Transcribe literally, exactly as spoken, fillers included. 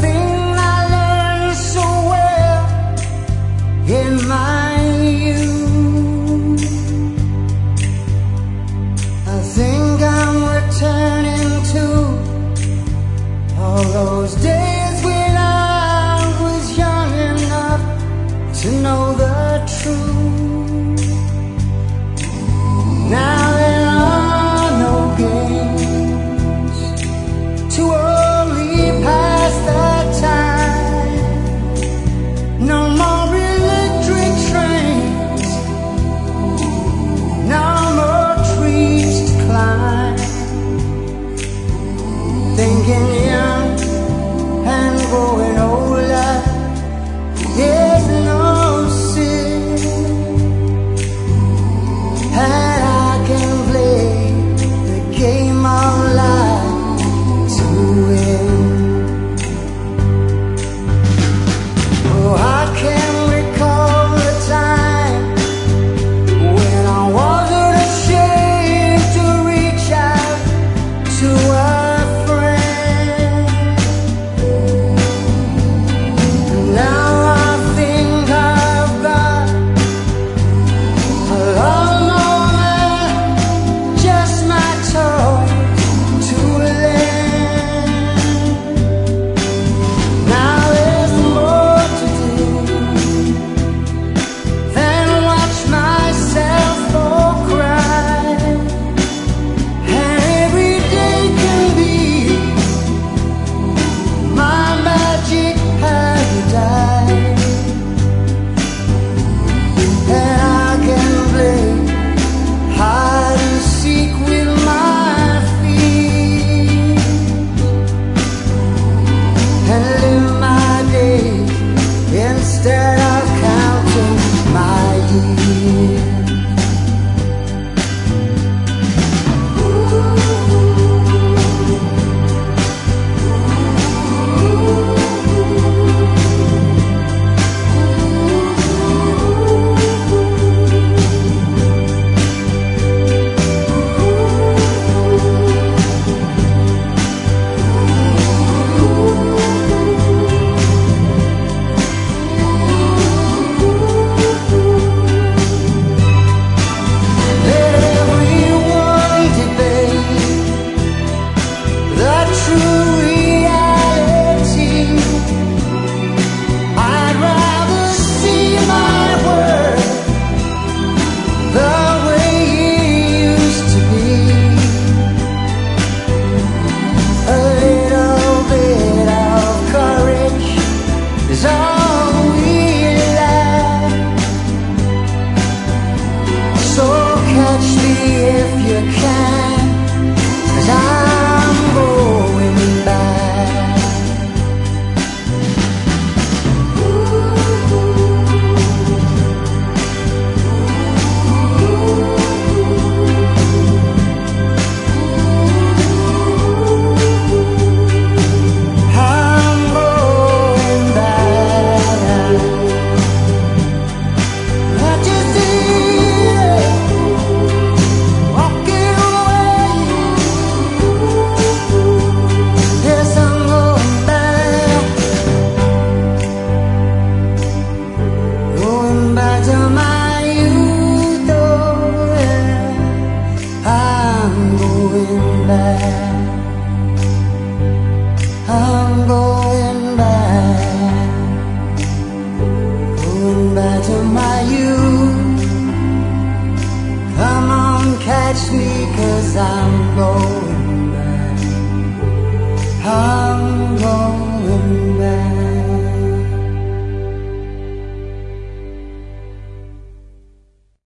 everything I learned so well in my youth. I think I'm returning to all those days when I was young enough to know the truth. Now there are no games to only pass the time. No more electric trains, no more trees to climb. Thinking young and growing older is no sin, and I can play the game of life to win. Oh, I can recall the time when I wasn't ashamed to reach out to a friend. Now I think I've got a lot more than just my toys to lend. Now there's more to do than watch myself or cry, and every day can be my magic paradise, and I can play hide and seek with my feet, and live my days instead of counting my years. Let everyone debate the true reality. I'd rather see my world the way it used to be. A little bit of courage is all we lack. So catch me if you can, 'cause I'm going back. I'm going back. What you see, walking away. Yes, I'm going back. Going back to my youth, oh yeah. I'm going back. I'm going back. Going back to my youth. Come on, catch me, 'cause I'm going